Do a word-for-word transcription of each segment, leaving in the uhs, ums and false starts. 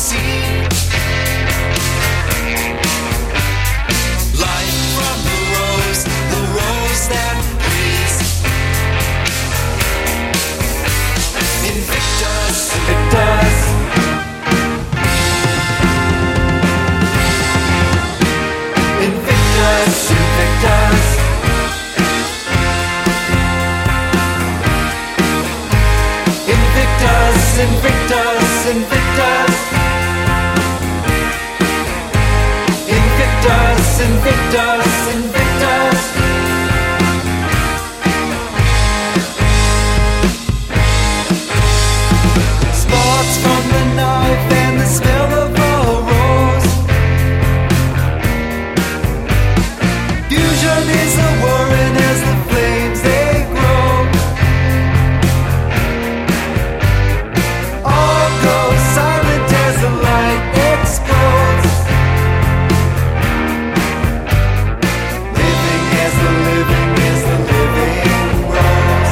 see. Light from the rose, the rose that breathes. Invictus, Invictus. Invictus, Invictus. Invictus, Invictus, Invictus. Invictus, Invictus, Invictus. Sparks from the knife and the smell of a rose. Fusion is a whirring as the flames they grow. All goes silent as the light explodes. Living as the living as the living rose.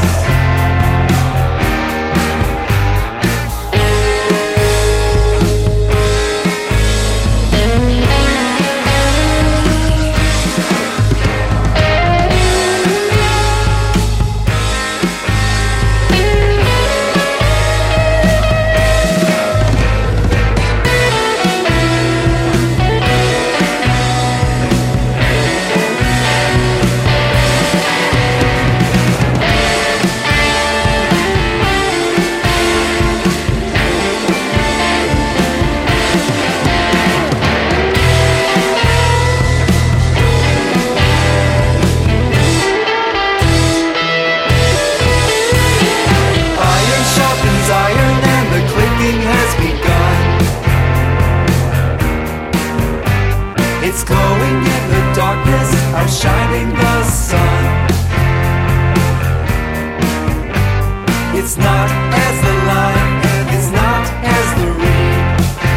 Iron sharpens iron and the clicking has begun. It's glowing in the darkness, outshining the sun. It's not as the line, and it's not as the reed.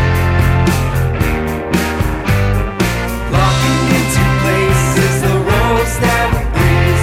Locking into place is the rose that breathes.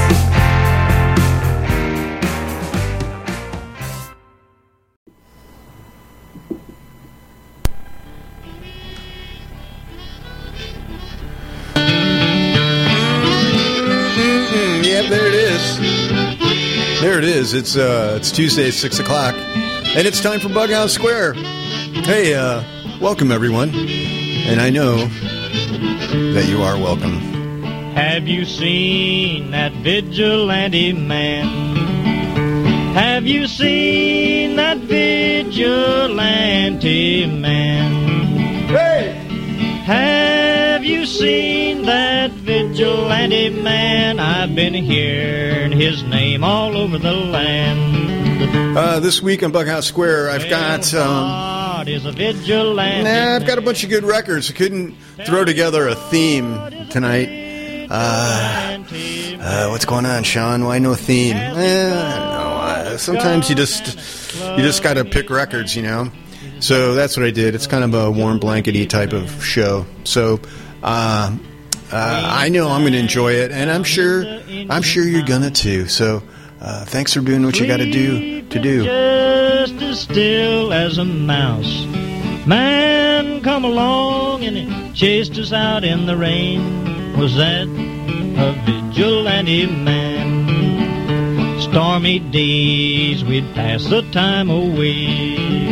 Yep, there it is. There it is. It's uh, it's Tuesday, six o'clock, and it's time for Bughouse Square. Hey, uh, welcome everyone, and I know that you are welcome. Have you seen that vigilante man? Have you seen that vigilante man? Hey! Have you seen that vigilante man? I've been hearing his name all over the land. Uh, this week on Bughouse Square, I've got um, God is a vigilante. nah, I've got a bunch of good records. I couldn't throw together a theme tonight. Uh, uh, what's going on, Sean? Why no theme? Eh, I don't know. Uh, sometimes you just you just got to pick records, you know. So that's what I did. It's kind of a warm blankety type of show. So uh, uh, I know I'm going to enjoy it, and I'm sure I'm sure you're gonna too. So uh, thanks for doing what you got to do to do. Just as still as a mouse. Man come along and he chased us out in the rain. Was that a vigilante man? Stormy days we'd pass the time away,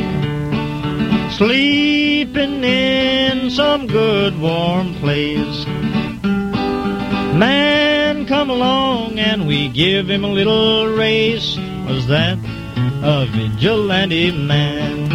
sleeping in some good warm place. Man come along and we give him a little race. Was that a vigilante man?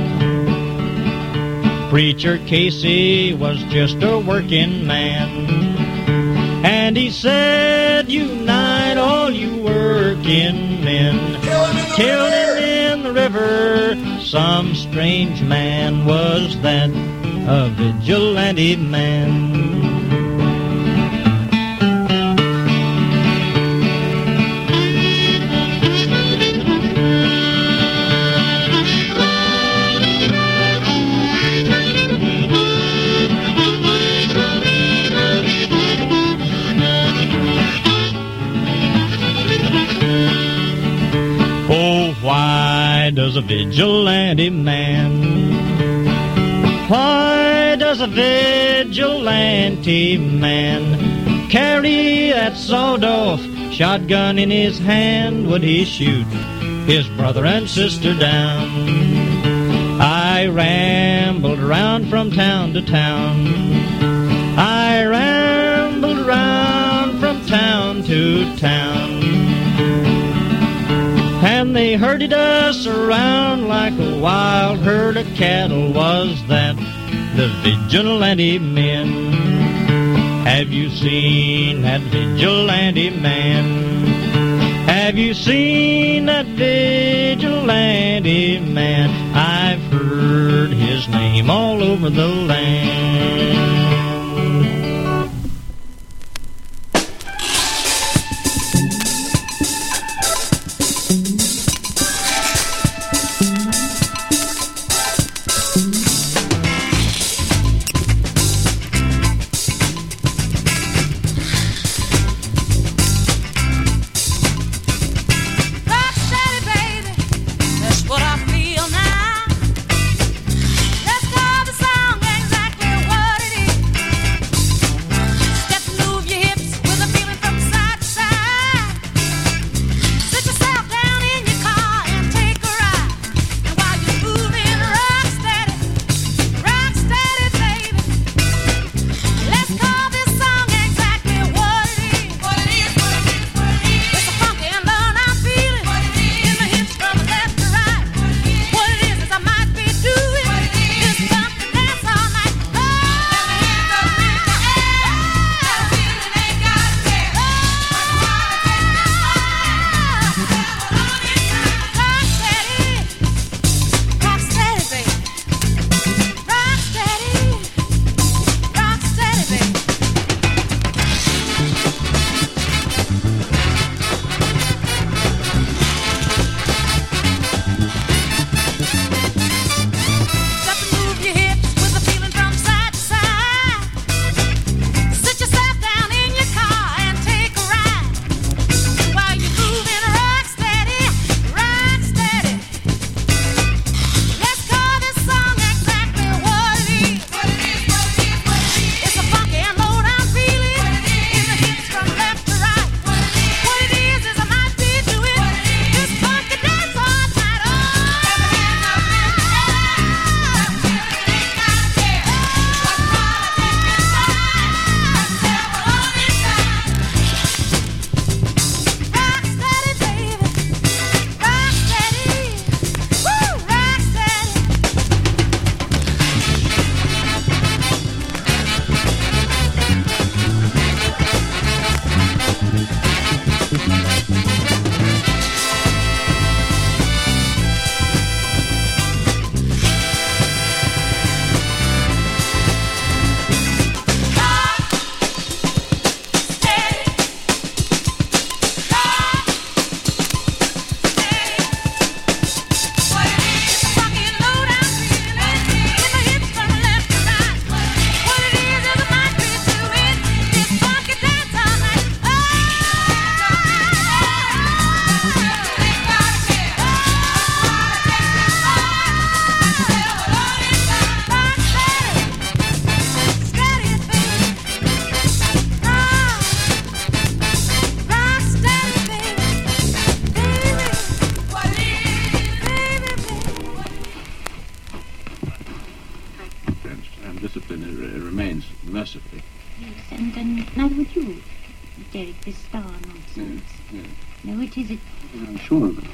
Preacher Casey was just a working man, and he said, unite all you working men. Kill him in the river. Some strange man. Was that a vigilante man? Why does a vigilante man, Why does a vigilante man carry that sawed-off shotgun in his hand? Would he shoot his brother and sister down? I rambled around from town to town. I rambled around from town to town. And they herded us around like a wild herd of cattle. Was that the vigilante men? Have you seen that vigilante man? Have you seen that vigilante man? I've heard his name all over the land. mercifully. Yes, and, and neither would you, Derek, this star nonsense. Yes, yes. No, it isn't. I'm sure of it.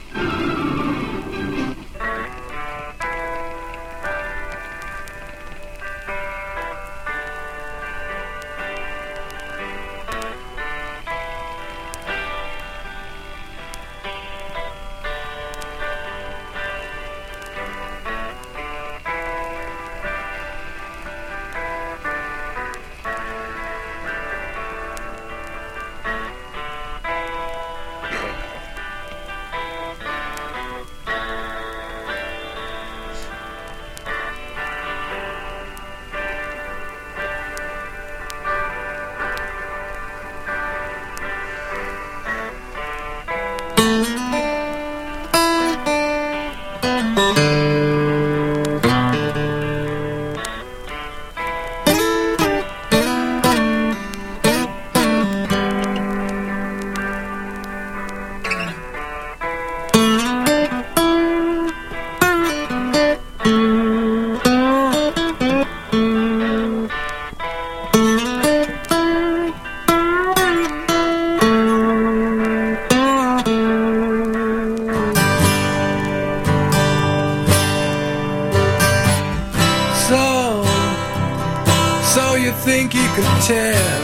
you think you can tell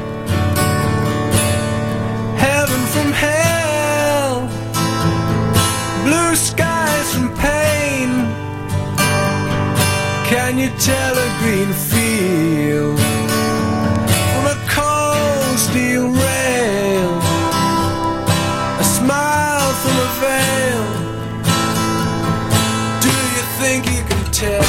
heaven from hell, blue skies from pain? Can you tell a green field from a cold steel rail, a smile from a veil? Do you think you can tell?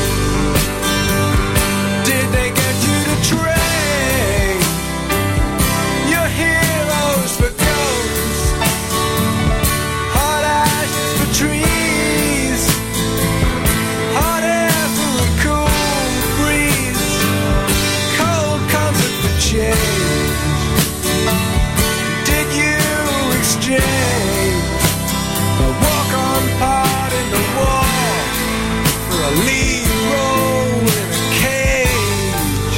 Did they get you to trade your heroes for ghosts, hot ashes for trees, hot air for a cool breeze, cold comfort for change? Did you exchange a walk-on part in the wall for a lead role in a cage?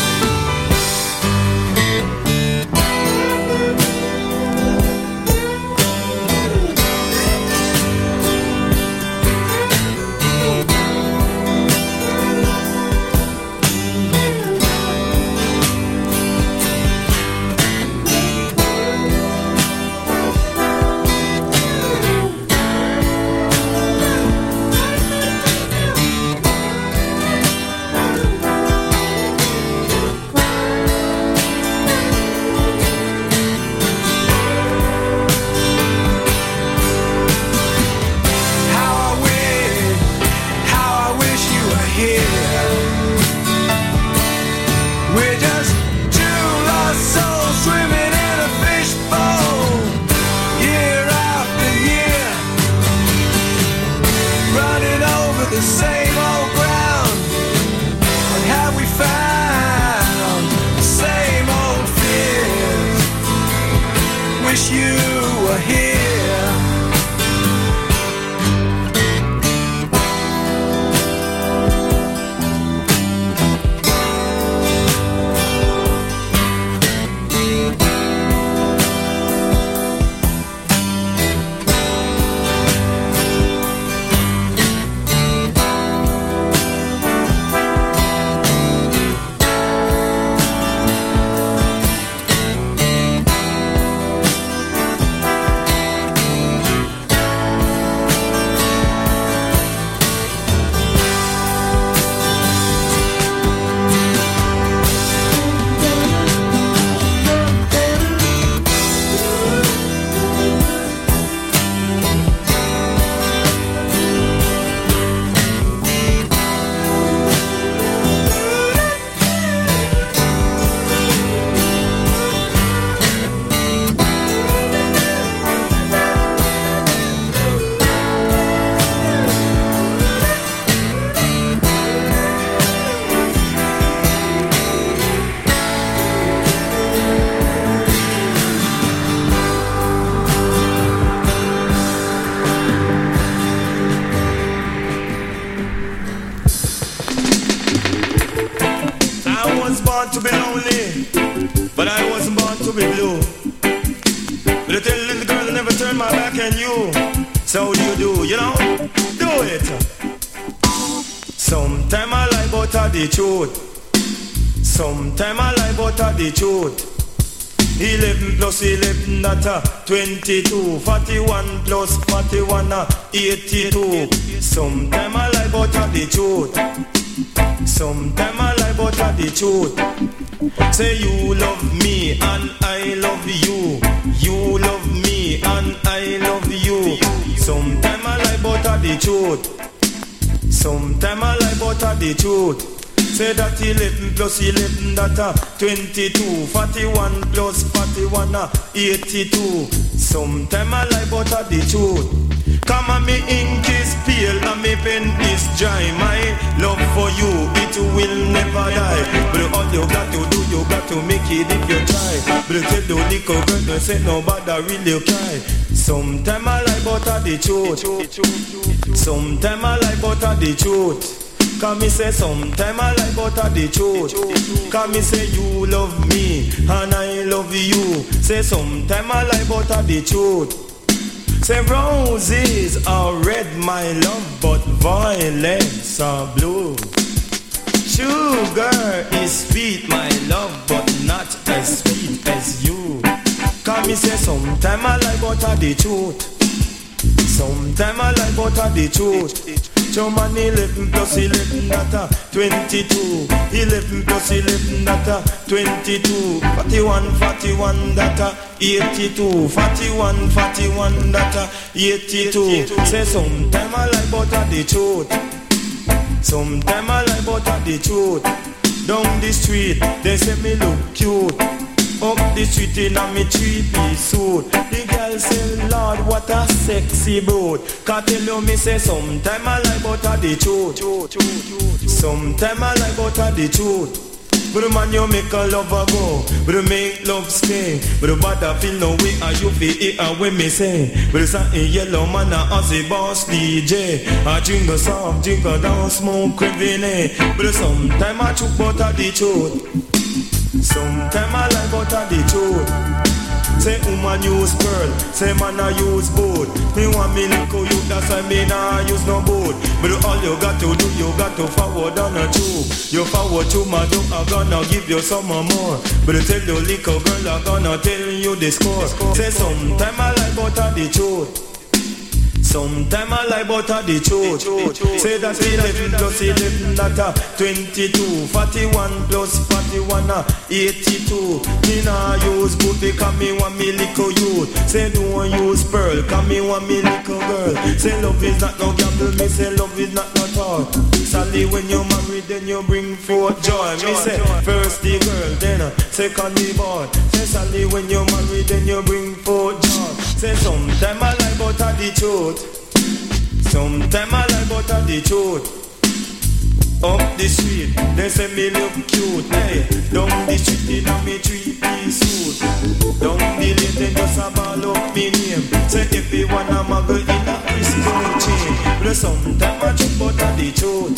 How I wish, how I wish you were here. We're just two lost souls swimming in a fishbowl, year after year, running over the same old ground. But have we found the same old fears? Wish you were here. I was born to be lonely, but I wasn't born to be blue. But I tell you, little girl, I never turn my back on you. So do you do, you know? Do it. Sometime I lie, but I the truth. Sometime I lie, but I the truth. Eleven plus eleven, that a twenty-two. Forty-one plus forty-one, a eighty-two. Sometime I lie, but I the truth. Sometime I lie, but I the truth. Say you love me and I love you. You love me and I love you. Sometime I lie, but I the truth. Sometime I lie, but I the truth. Say that eleven plus eleven, that a twenty-two. Forty-one plus forty-one, a eighty-two. Sometime I lie, but I the truth. Come on, me ink is pale and me pen is dry. My love for you, it will never die. But all you got to do, you got to make it if you try. But tell the little girl, no say nobody really cry. Sometime I lie, but I the truth. Sometime I lie, but I the truth. Come me say sometime I lie, but I the truth. Come me say you love me and I love you. Say sometime I lie, but I the truth. Say roses are red, my love, but violets are blue. Sugar is sweet, my love, but not as sweet as you. Cause me say sometime I like butter the truth. Sometime I like butter the truth. So man eleven plus eleven, that a twenty-two. Eleven plus eleven, that a twenty-two. Forty-one, forty-one, that a eighty-two. Forty-one, forty-one, that a eighty-two. Say sometime I like butter the truth. Sometime I like butter the truth. Down the street, they say me look cute. Up the street in a me three-piece suit. The girl say, Lord, what a sexy broad. Can't tell you me say, sometime I like butter the truth. Sometime I like butter the truth. But the man you make a lover go, but the make love stay. But the bad feel no way and you feel it and when me say. But the satin yellow man a as a boss D J. I drink a soft, drink a down, smoke crevine. But the sometime I choke butter the truth. Sometime I like butter the truth. Say woman use pearl, say man I use boat. Me want me little you, that's why me nah use no boat. But all you got to do, you got to forward on a tube. You forward to my door, I'm gonna give you some more. But tell you little girl, I'm gonna tell you the score. Say sometime I like butter the truth. Sometime I like butter the truth. Say that eleven plus eleven, that a twenty-two. Forty-one plus forty-one, a eighty-two. Me nah use good because me want me little youth. Say don't use pearl, cause me want me little girl. Say love is not no gamble, me say love is not no talk. Sally when you married, then you bring forth joy. Me say first the girl, then uh, second the boy. Say Sally when you married, then you bring forth joy. Say sometime I like butter the truth. Sometime I like butter the truth. Up the street, they say me look cute. Hey, down the street in a me three-piece suit. Down the lane, they just a ball up me name. Say everyone a muggle in a crystal chain. But sometime I choke butter the truth.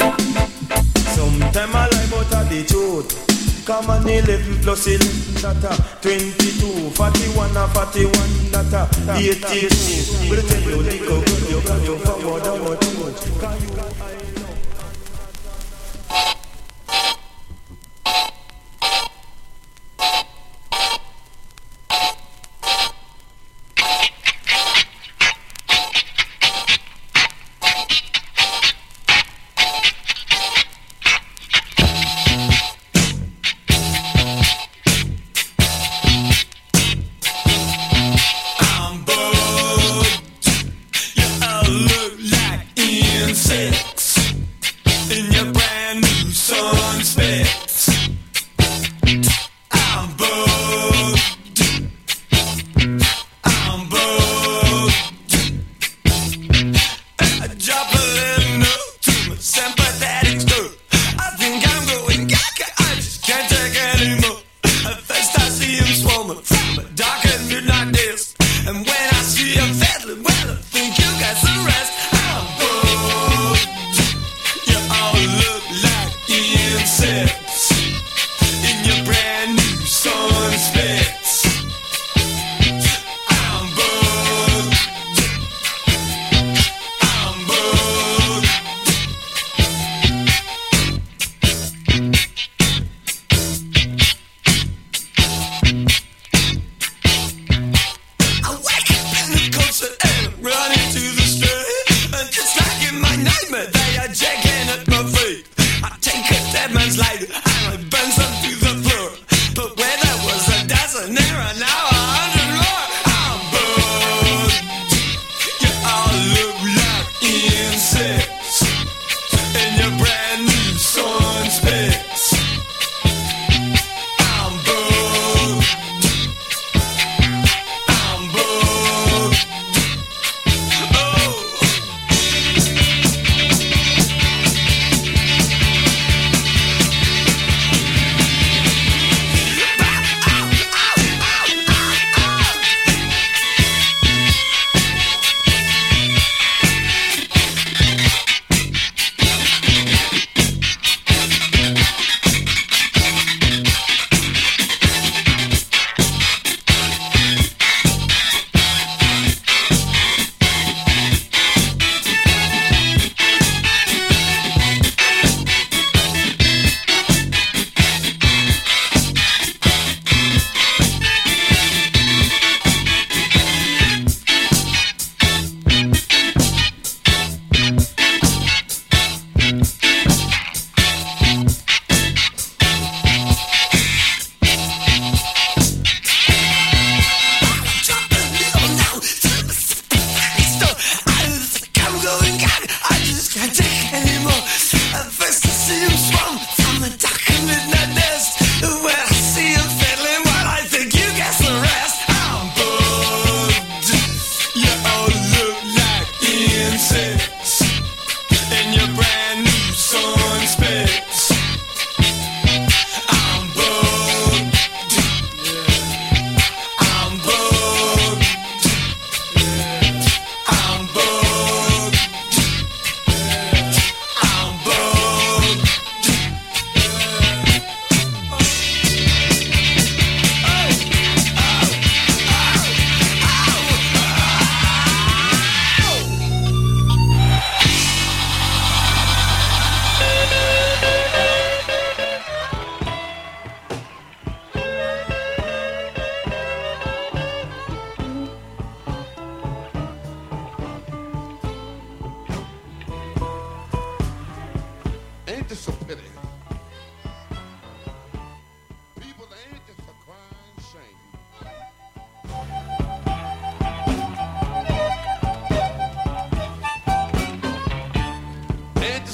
Sometime I like butter the truth. Come on, eleven plus eleven, that a twenty-two. Forty-one a forty-one, that a eighty-two. But tell you, little girl, you got your forward on what you want. Can you got I know?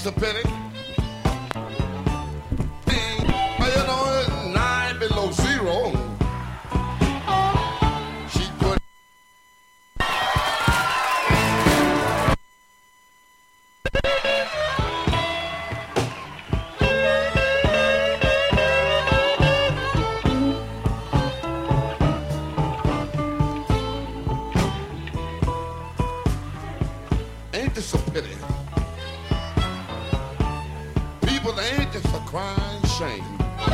just a pity. Well, you know, it's nine below zero. She put. Ain't this a pity? People, ain't this a crying shame?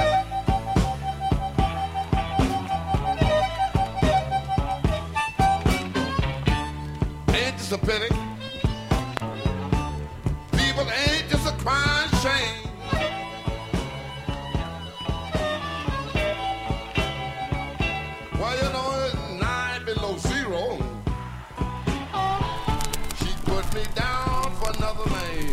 Ain't this a pity? People, ain't this a crying shame? Well, you know, it's nine below zero. She put me down for another man.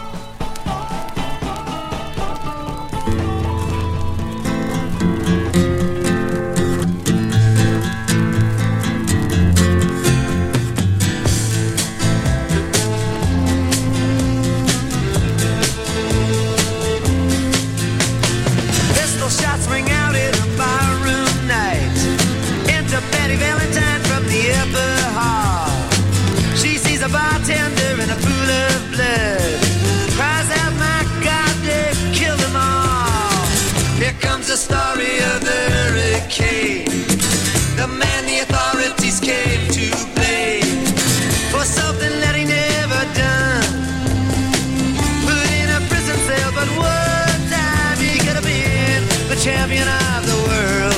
Pistol shots ring out in a barroom night. Enter Betty Valentine from the upper hall. She sees a bartender in a pool of blood. Cries out, my God, they've killed them all. Here comes the story of the hurricane. The man the authorities came to blame for something that he never done. Put in a prison cell, but one time he could have been the champion of the world.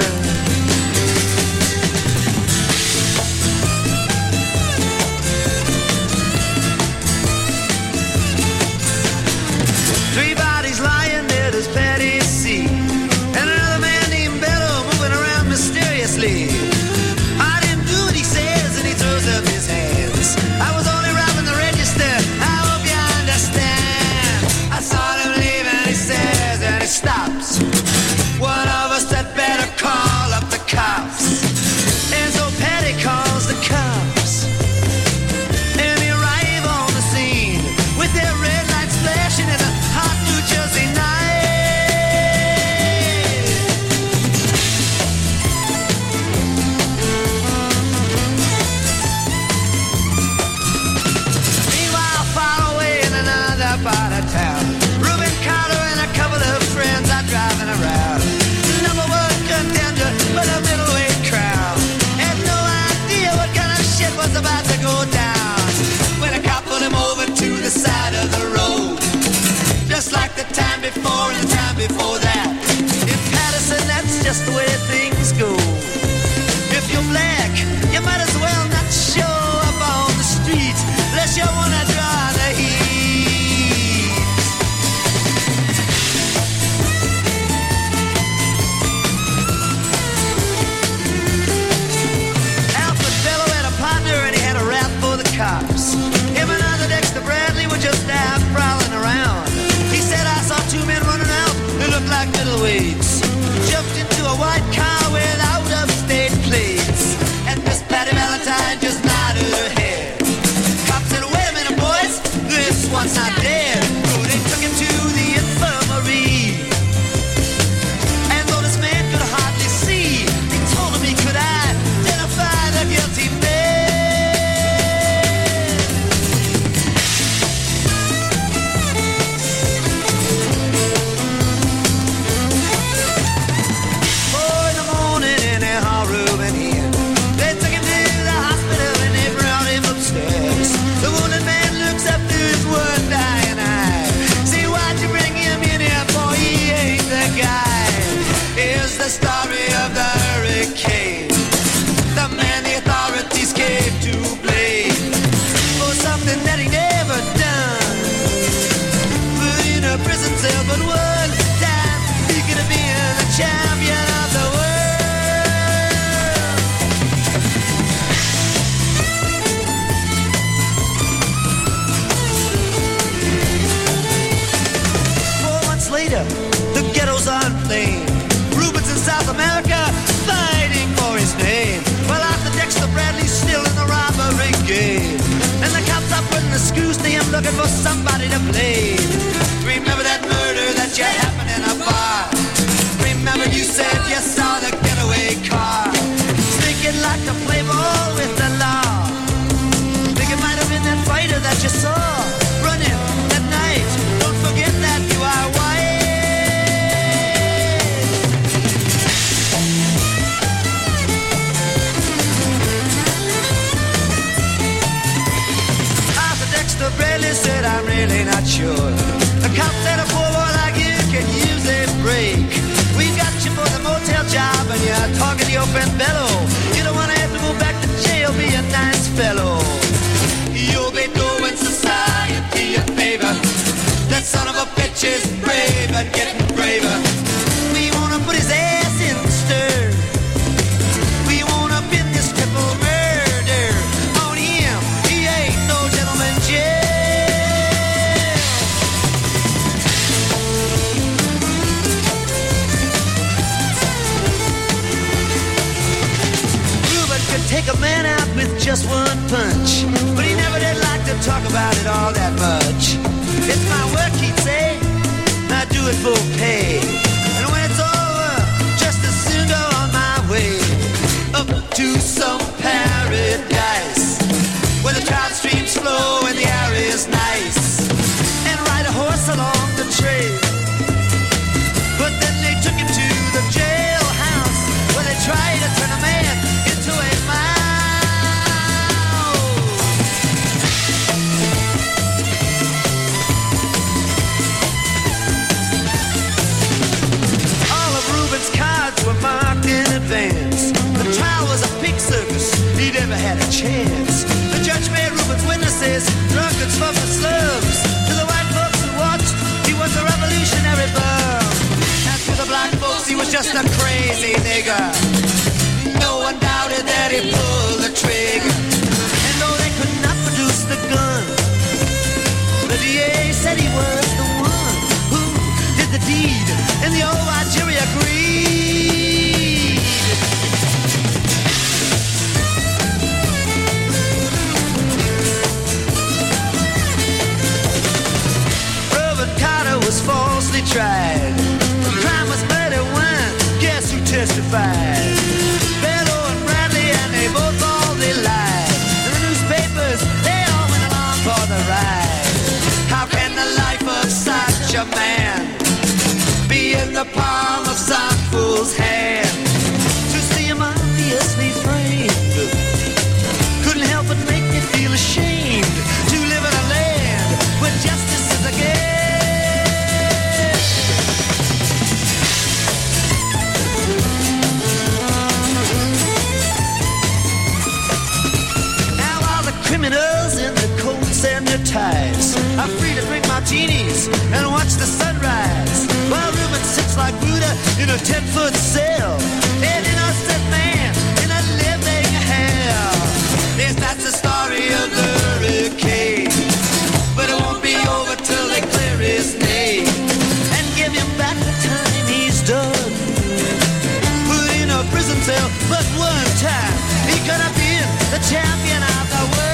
Three bodies lying there, does Patty see? And another man named Bello moving around mysteriously. I didn't do what he says, and he throws up his hands. I was only robbing the register, I hope you understand. I saw him leave and he says, and he stops. One of us had better call up the cops. And so Patty calls the cops. And they arrive on the scene with their red lights flashing in a hot New Jersey night. Meanwhile, far away in another part of town, Reuben Carter and a couple of friends are driving around. Number one contender, but a middleweight crowd. Had no idea what kind of shit was about to go down when a cop pulled him over to the side of the road. Just like the time before and the time before that. In Patterson, that's just the way things go. If you're black, you might as well not show up on the street unless you wanna draw the heat. Alfred Bello had a partner and he had a rap for the cops. Him and other Dexter Bradley were just out prowling around. He said, I saw two men running out who looked like middleweights. Jumped into a white car with out-of-state plates. And Miss Patty Valentine just nodded her head. Cops said, wait a minute, boys, this one's not dead. So they took him to the infirmary. And though this man could hardly see, they told him he could identify the guilty man. Four in the morning in a hall room and in. They took him to the hospital and they brought him upstairs. The wounded man looks up to his one dying eye. See, why'd you bring him in here, boy? He ain't the guy. Here's the story of the hurricane. The man the authorities came to blame for something that he never done. Put in a prison cell, but one time he could have been the champion of the world. Four months later, the ghetto's on flame. Rubens in South America fighting for his name. Well, after Dexter Bradley's still in the robbery game. And the cops are putting the screws to him looking for somebody to blame. Remember that murder that you happened in a bar. Remember you said you saw the getaway car. Sneaking like a play ball with the law. Think it might have been that fighter that you saw running that night. Don't forget that you are white. Arthur Dexter Bradley said I'm really not sure. The cop said a poor boy like you can use a break. We got you for the motel job and you're talking to your friend Bello. You don't want to have to go back to jail, be a nice fellow. You'll be doing society a favor. That son of a bitch is brave and getting braver. We wanna put his ass in the stir. We wanna pin this triple murder on him. He ain't no gentleman jail. Ruben could take a man out with just one punch, but he never did like to talk about it all that much. It's my work, he'd say, I do it for pay. And when it's over, just as soon go on my way. Up to some paradise, where the trout streams flow and the air is nice. And ride a horse along the trail. But then they took him to the jailhouse, where they tried to turn a man into a mouse. Were marked in advance. The trial was a pig circus. He never had a chance. The judge made Ruben's witnesses drunkards from the slums. To the white folks who watched, he was a revolutionary bum. And to the black folks, he was just a crazy nigger. No one doubted that he pulled the trigger. And though they could not produce the gun, the D A said he was the one who did the deed. And the old white jury agreed. Was falsely tried. The crime was murder when, guess who testified? Bello and Bradley, and they both all they lied. And the newspapers, they all went along for the ride. How can the life of such a man be in the palm of some fool's hand? To see him obviously framed couldn't help but make me feel ashamed to live in a land where justice is a game. Criminals in their coats and their ties are free to drink martinis and watch the sunrise, while Reuben sits like Buddha in a ten-foot cell, an innocent man in a living hell. Yes, that's the story of the hurricane, but it won't be over till they clear his name and give him back the time he's done. Put in a prison cell, but one time he could have been the champion of the world.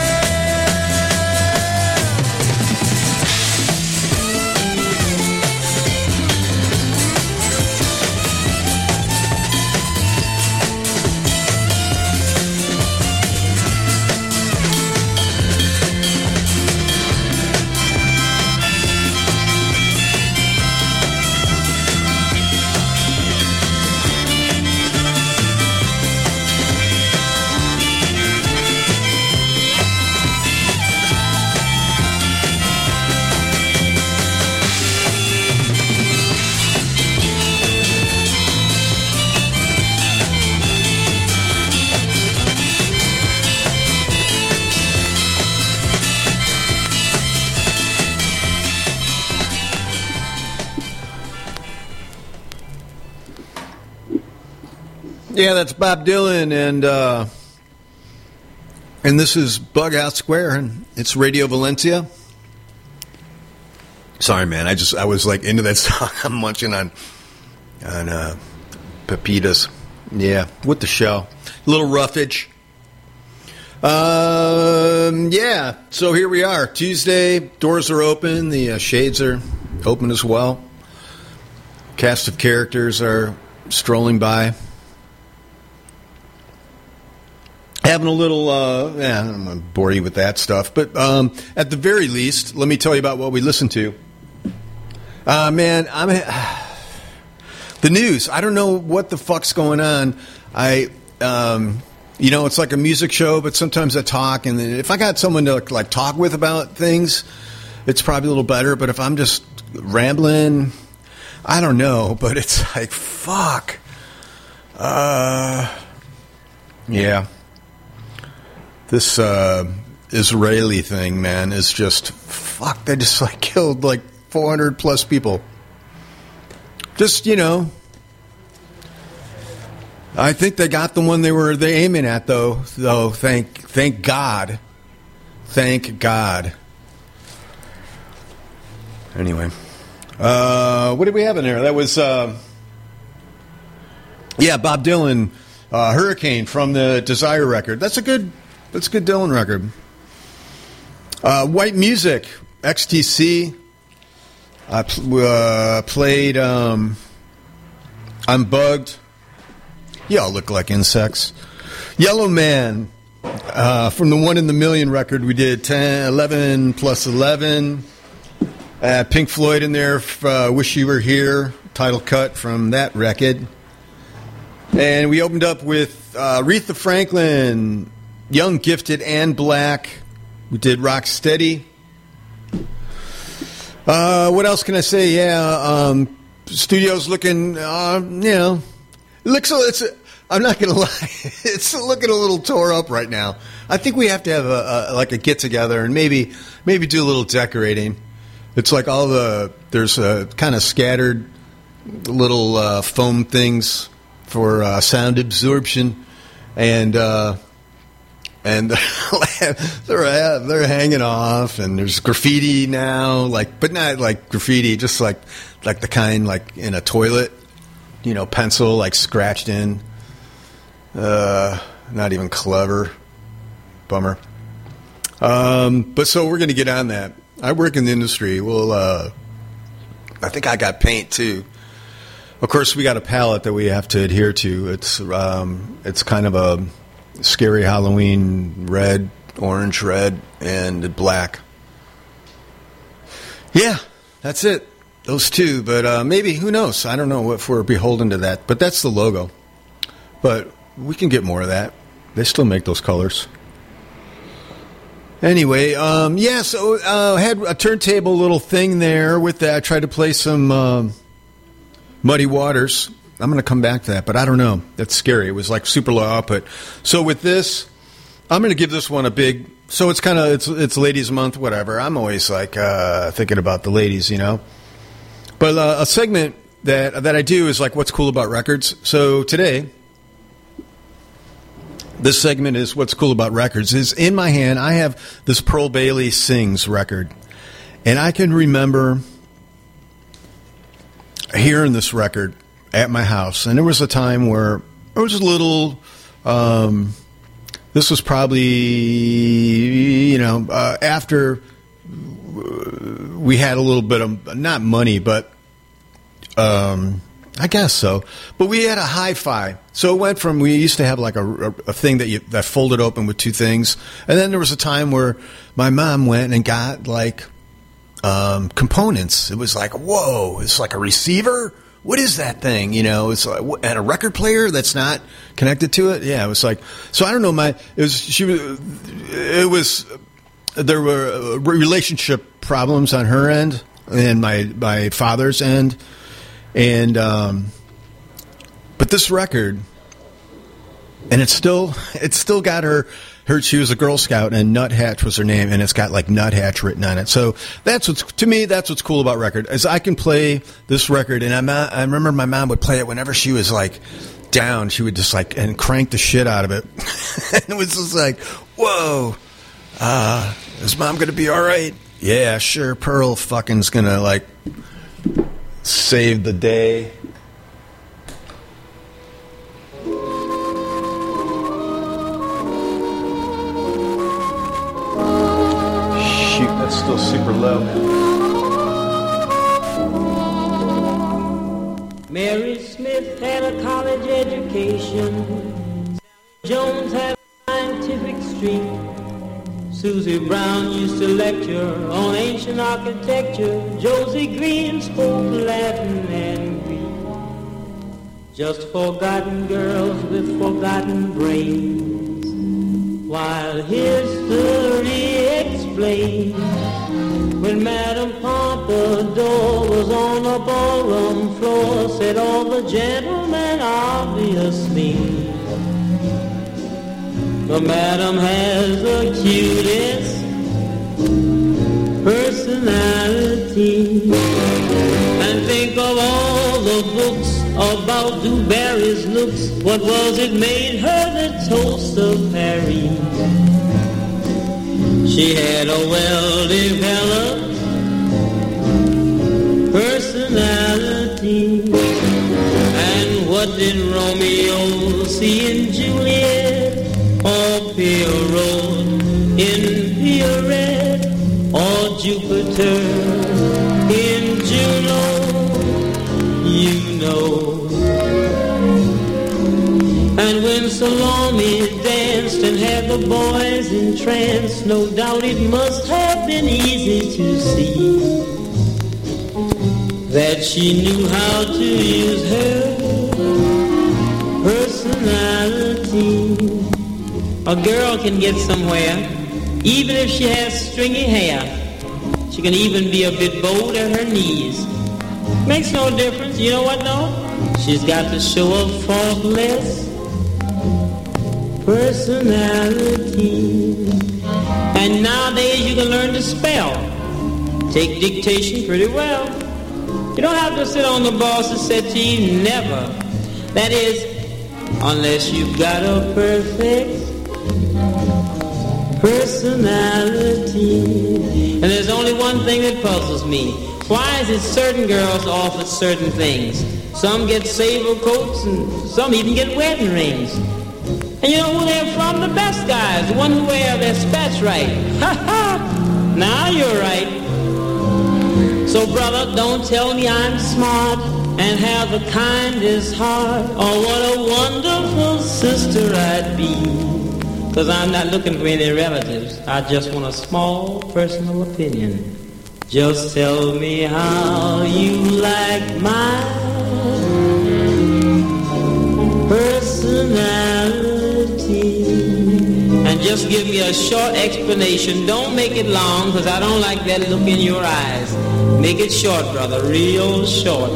Yeah, that's Bob Dylan, and uh, and this is Bughouse Square, and it's Radio Valencia. Sorry, man, I just I was like into that song. I'm munching on on uh, pepitas. Yeah, with the show, a little roughage. Um, yeah, so here we are. Tuesday, doors are open. The uh, shades are open as well. Cast of characters are strolling by. Having a little, uh, yeah, I'm going to bore you with that stuff. But um, at the very least, let me tell you about what we listened to. Uh, man, I'm uh, the news. I don't know what the fuck's going on. I, um, you know, it's like a music show, but sometimes I talk. And then if I got someone to like talk with about things, it's probably a little better. But if I'm just rambling, I don't know. But it's like, fuck. Uh, yeah. This uh, Israeli thing, man, is just, fuck, they just like killed like four hundred plus people. Just, you know, I think they got the one they were they aiming at, though. Though, thank, thank God. Thank God. Anyway. Uh, what did we have in there? That was, uh, yeah, Bob Dylan, uh, Hurricane from the Desire record. That's a good... That's a good Dylan record. Uh, White Music, X T C. I pl- uh, played um, I'm Bugged. Y'all look like insects. Yellow Man, uh, from the One in the Million record, we did ten, eleven plus eleven. Uh, Pink Floyd in there, uh, Wish You Were Here, title cut from that record. And we opened up with uh, Aretha Franklin, Young, Gifted, and Black. We did Rock Steady. Uh, what else can I say? Yeah, um, studio's looking, uh, you know, it looks. It's. I'm not gonna lie, it's looking a little tore up right now. I think we have to have a, a like a get together and maybe maybe do a little decorating. It's like all the there's a kind of scattered little uh, foam things for uh, sound absorption, and. Uh, And they're they're hanging off, and there's graffiti now, like, but not like graffiti, just like like the kind like in a toilet, you know, pencil like scratched in. Uh, not even clever. Bummer. Um, but so we're gonna get on that. I work in the industry. We'll. Uh, I think I got paint too. Of course, we got a palette that we have to adhere to. It's um, it's kind of a scary Halloween red, orange, red, and black. Yeah, that's it. Those two. But uh, maybe, who knows? I don't know if we're beholden to that. But that's the logo. But we can get more of that. They still make those colors. Anyway, um, yeah, so I uh, had a turntable little thing there with that. I tried to play some uh, Muddy Waters. I'm going to come back to that, but I don't know. That's scary. It was like super low output. So with this, I'm going to give this one a big. So it's kind of it's it's Ladies Month, whatever. I'm always like uh, thinking about the ladies, you know. But uh, a segment that that I do is like what's cool about records. So today, this segment is what's cool about records. Is in my hand, I have this Pearl Bailey Sings record, and I can remember hearing this record at my house, and there was a time where it was a little. Um, this was probably, you know, uh, after we had a little bit of not money, but um, I guess so. But we had a hi-fi, so it went from we used to have like a, a, a thing that you that folded open with two things, and then there was a time where my mom went and got like um, components. It was like, whoa, it's like a receiver. What is that thing? You know, it's like, and a record player that's not connected to it. Yeah, it was like, so I don't know. My it was she was it was there were relationship problems on her end and my my father's end, and um, but this record, and it's still it's still got her. Her, she was a Girl Scout, and Nuthatch was her name, and it's got like Nuthatch written on it. So that's what's to me. That's what's cool about record is I can play this record, and I'm not, I remember my mom would play it whenever she was like down. She would just like and crank the shit out of it, and it was just like, whoa, uh, is mom gonna be all right? Yeah, sure. Pearl fucking's gonna like save the day. still super low. Mary Smith had a college education. Jones had a scientific streak. Susie Brown used to lecture on ancient architecture. Josie Green spoke Latin and Greek. Just forgotten girls with forgotten brains, while history explains when Madame Pompadour was on the ballroom floor, said all the gentlemen obviously, but Madame has the cutest personality. And think of all the books about Du Barry's looks. What was it made her the toast of Paris? She had a well-developed personality. And what did Romeo see in Juliet, or Pierrot in Pierrette, or Jupiter in Juno? You know. And when Salome danced and had the boys entranced, no doubt it must have been easy to see that she knew how to use her personality. A girl can get somewhere even if she has stringy hair. She can even be a bit bold at her knees. Makes no difference. You know what, though? She's got to show a faultless personality. And nowadays you can learn to spell. Take dictation pretty well. You don't have to sit on the boss's settee, never. That is, unless you've got a perfect personality. And there's only one thing that puzzles me. Why is it certain girls offer certain things? Some get sable coats and some even get wedding rings. And you know who they're from? The best guys, the one who wear their spats right. Ha ha! Now you're right. So brother, don't tell me I'm smart and have the kindest heart. Oh, what a wonderful sister I'd be. Cause I'm not looking for any relatives. I just want a small personal opinion. Just tell me how you like my personality. And just give me a short explanation. Don't make it long, cause I don't like that look in your eyes. Make it short, brother, real short.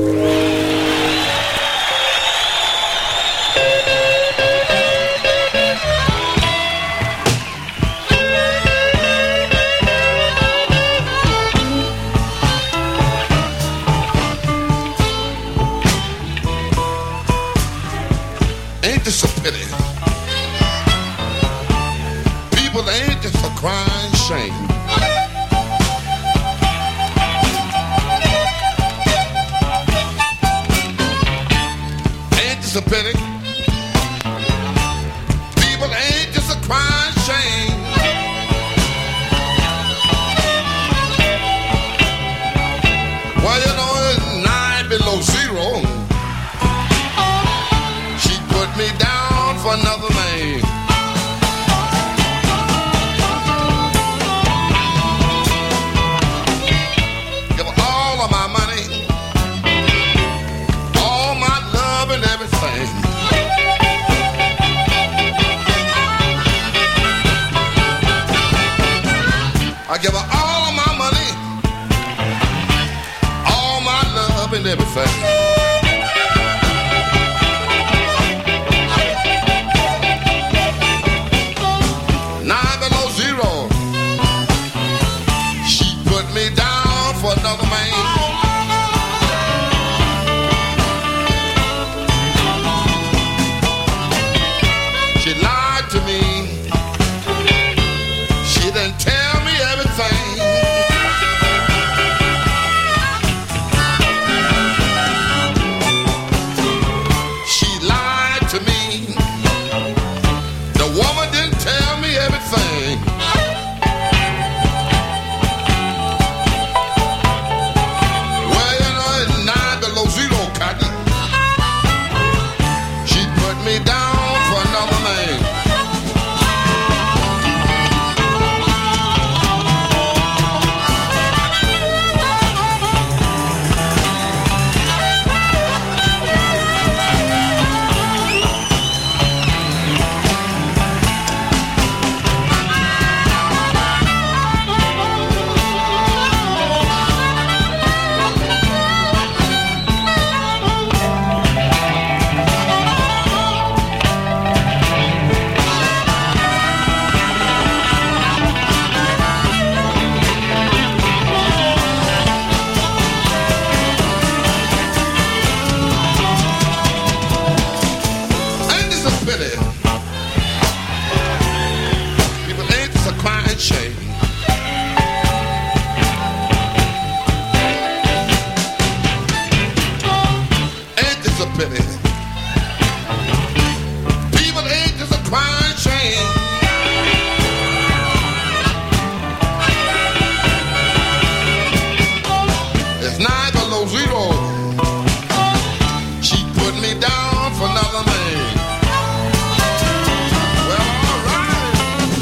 Ain't this a pity? People, ain't this a crying shame? Ain't this a pity? People, ain't this a crying shame? Well, you know, it's nine below zero. Put me down for another man. Give her all of my money, all my love and everything. I give her all of my money, all my love and everything. a pity. People ain't just a crying shame. It's nine below zero. She put me down for another man. Well, all right.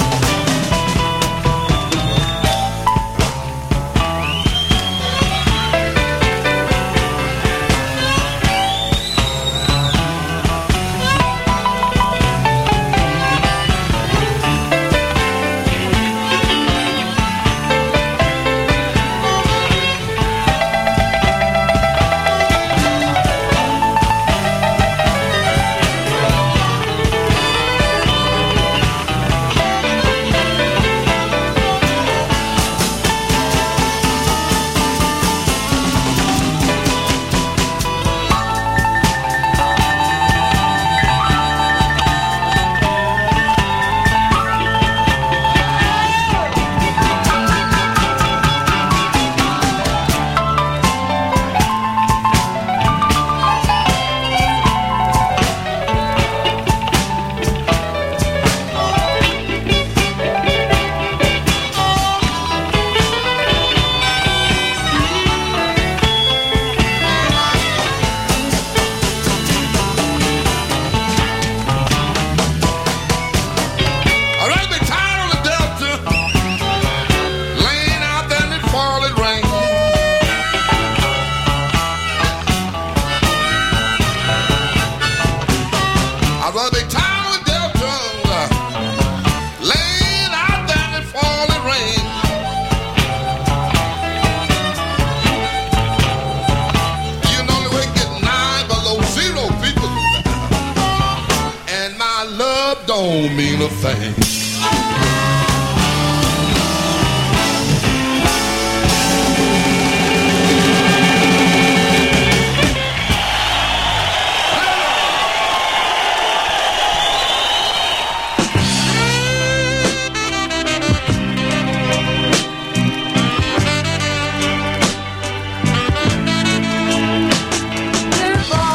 Don't mean a thing.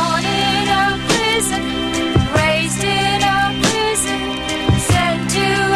To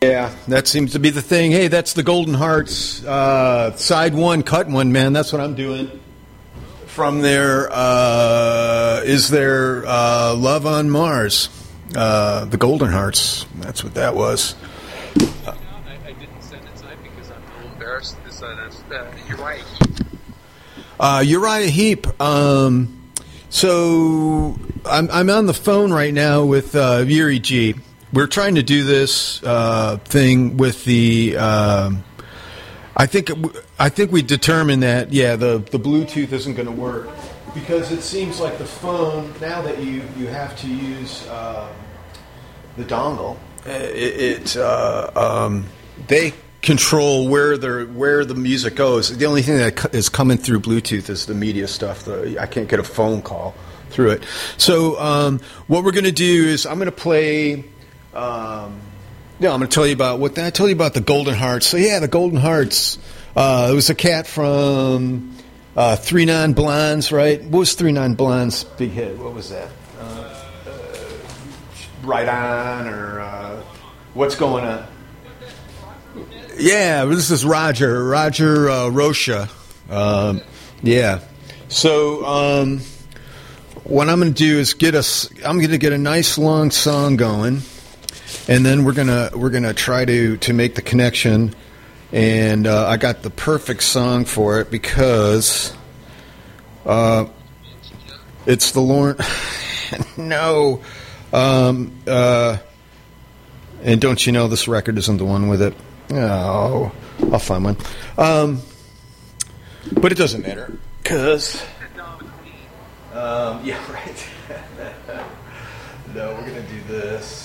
Yeah, that seems to be the thing. Hey, that's the Golden Hearts. Uh, side one, cut one, man. That's what I'm doing. From there, uh, is there uh, Love on Mars? Uh, the Golden Hearts. That's what that was. I, I didn't send it tonight because I'm a little embarrassed. This, uh, that's uh, Uriah Heep. Uh, Uriah Heep. Um, so I'm, I'm on the phone right now with uh, Yuri G. We're trying to do this uh, thing with the. Uh, I think I think we determined that yeah the, the Bluetooth isn't going to work because it seems like the phone now that you, you have to use uh, the dongle. It, it uh, um, they control where the where the music goes. The only thing that is coming through Bluetooth is the media stuff. The, I can't get a phone call through it. So um, what we're going to do is I'm going to play. Um, yeah, I'm going to tell you about what I tell you about the Golden Hearts. So yeah, the Golden Hearts. Uh, it was a cat from uh, Three Non Blondes, right? What was Three Non Blondes' big hit? What was that? Uh, uh, right On or uh, What's Going On? Yeah, this is Roger, Roger uh, Rocha. Um, yeah. So um, what I'm going to do is get us. I'm going to get a nice long song going. And then we're gonna we're gonna try to, to make the connection, and uh, I got the perfect song for it because uh, it's the Lauren. no, um, uh, and don't you know this record isn't the one with it? Oh, I'll find one. Um, but it doesn't matter because um, yeah, right. No, we're gonna do this.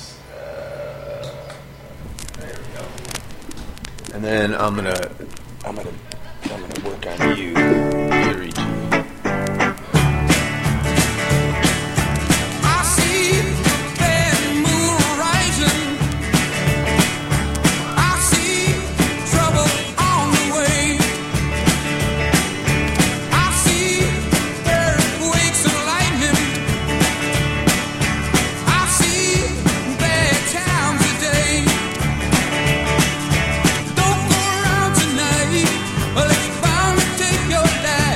And then I'm gonna, I'm gonna, I'm gonna work on you, Yuri G. I see the moon rising. I see trouble on the way. I see earthquakes and lightning. I see bad times today. Let's bound to take your life.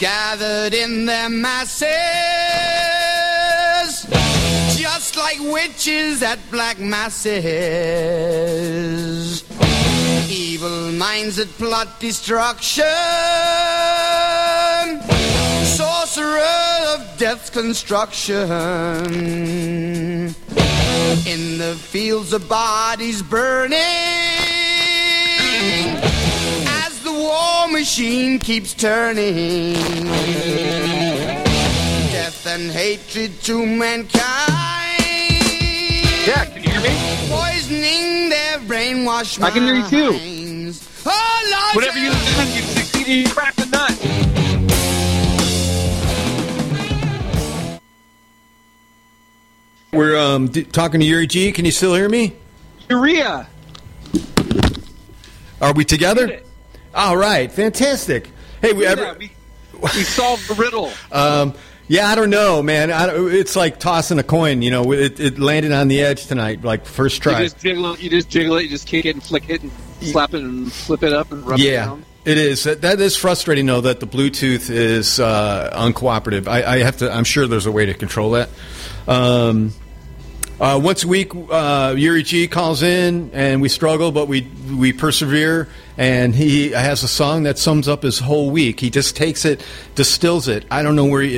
gathered in their masses, just like witches at black masses. Evil minds that plot destruction, sorcerer of death's construction. In the fields of bodies burning, as the war machine keeps turning. Death and hatred to mankind. Yeah, can you hear me? Poisoning their brainwashed minds. I can hear you too. Oh, Lord, whatever you do, you succeeded, you cracked the nut. We're um, d- talking to Yuri G. Can you still hear me? Urea. Are we together? All right, fantastic. Hey, we yeah, ever we, we solved the riddle. um, yeah, I don't know, man. I don't, it's like tossing a coin. You know, it, it landed on the edge tonight, like first try. You just jiggle it, you just jiggle it, you just kick it and flick it and slap it and flip it up and rub yeah. it down. It is. That, that is frustrating, though, that the Bluetooth is uh, uncooperative. I, I have to. I'm sure there's a way to control that. Um, uh, once a week, uh, Yuri G calls in, and we struggle, but we we persevere. And he has a song that sums up his whole week. He just takes it, distills it. I don't know where he